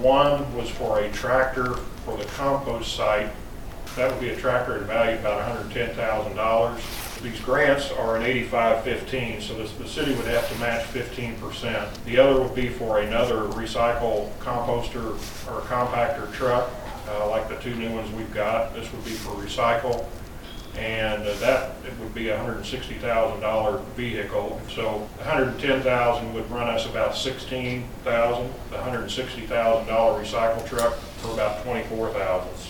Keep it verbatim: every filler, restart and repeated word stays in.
One was for a tractor for the compost site. That would be a tractor at a value of about one hundred ten thousand dollars. These grants are an eighty-five fifteen, so this, the city would have to match fifteen percent. The other would be for another recycle composter or compactor truck, uh, like the two new ones we've got. This would be for recycle, and uh, that it would be a one hundred sixty thousand dollar vehicle. So one hundred ten thousand dollars would run us about sixteen thousand dollars. The one hundred sixty thousand dollar recycle truck for about twenty-four thousand dollars.